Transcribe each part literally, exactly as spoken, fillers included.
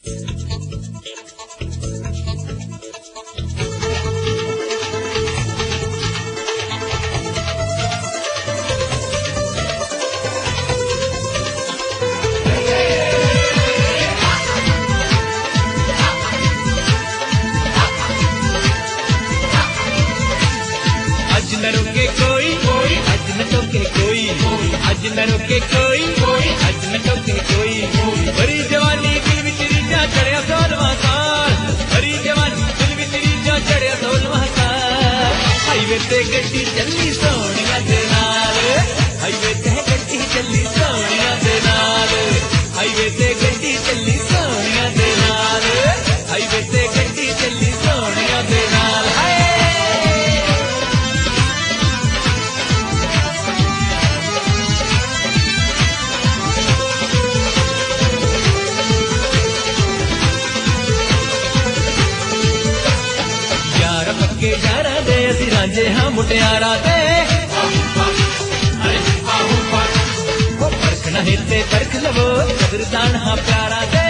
न रोके कोई कोई आज न टोके कोई आज न रोके कोई कोई आज न टोके कोई भरी जवानी दिल विच रीजा चढ़िया सोलवा साल भरी जवानी दिल विच रीजा चढ़िया सोलवा साल हाईवे ते गड्डी चली सोनिया दे नाल हाईवे ते गड्डी चली सोनिया दे नाल हाईवे ते गड्डी चली सोनिया दे नाल हाईवे ते गड्डी चली सोनिया दे नाल पक्के यारा दे असी रांझे हाँ मुटियारा दे वो परखना हिते परख लवो कदरदान हाँ प्यारा दे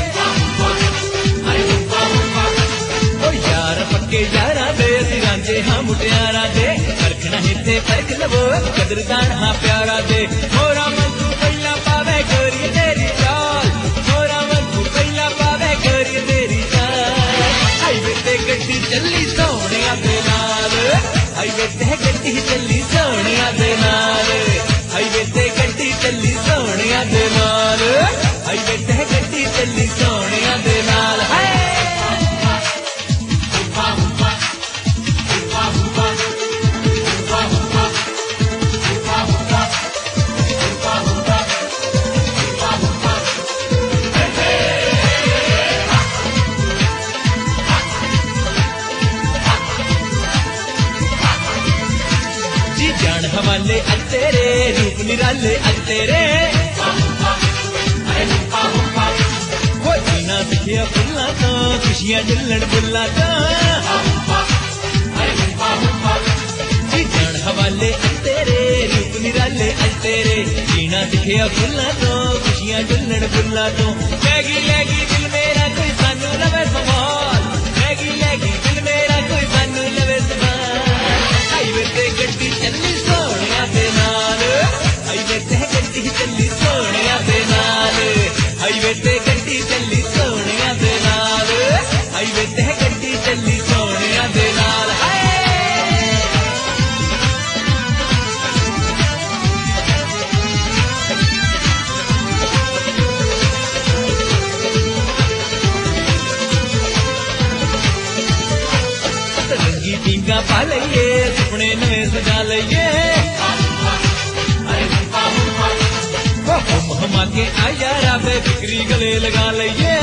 ओ यार पक्के यारा दे असी रांझे हाँ मुटियारा दे परखना हिते परख लवो कदरदान हाँ प्यारा दे मोरा मन तू पहला पावे गोरी तेरी चाल मोरा मन तू पहला पावे गोरी तेरी चाल हाईवे ते गड्डी चली सोनिया दे नाल हाईवे ते गड्डी चली सोनिया दे नाल हाईवे ते गड्डी चली सोनिया दे नाल हाईवे ते गड्डी चली सोनिया दे नाल जान हवाले अज तेरे रूप निराले अज तेरे वो जीना सीखिया फुल्ला तो खुशियां जलन बुल्ला तो जी जान हवाले अज तेरे रूप निराले अज तेरे जीना सीखिया फुल्ला तो खुशियां जलन बुल्ला तो लैगी लैगी दिल मेरा कोई सानू लवे सवाल लैगी लैगी दिल मेरा कोई सानू लवे सवाल हाईवे ते गड्डी चली सोनिया दे नाल हाईवे ते गड्डी चली सोनिया दे नाल हाईवे ते गड्डी चली सोनिया दे नाल हाईवे ते गड्डी चली सोनिया दे नाल रंगी पींगा पा लइए सुपने नवे सजा लइए हम हम के आ यारा पे बिक्री गले लगा लइए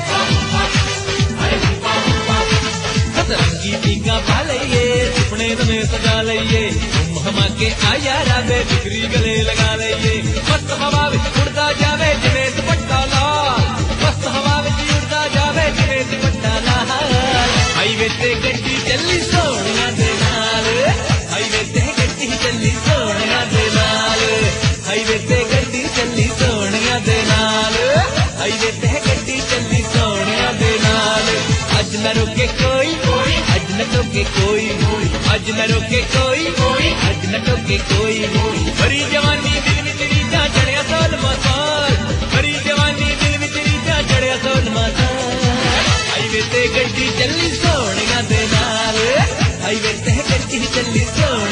रंगी पींगा पा लइए सुपने नवे सजा लइए हम हम के आ यारा पे बिक्री गले लगा लइए मस्त हवा विच उड़दा जावे जिवें दुपट्टा लाल मस्त हवा विच उड़दा जावे जिवें दुपट्टा लाल हाईवे ते गड्डी चली सोनिया दे नाल हाईवे ते गड्डी चली सोनिया दे नाल हाईवे ते गड्डी चली सोनिया दे नाल हाईवे ते गड्डी चली सोनिया दे नाल अज न रोके कोई अज न टोके कोई अज न रोके कोई अज न टोके कोई भरी जवानी दिल विच रीजा चढ़िया सोलवा साल भरी जवानी दिल विच रीजा चढ़िया सोलवा साल हाईवे ते गड्डी चली सोनिया दे नाल हाईवे ते गड्डी चली सोनिया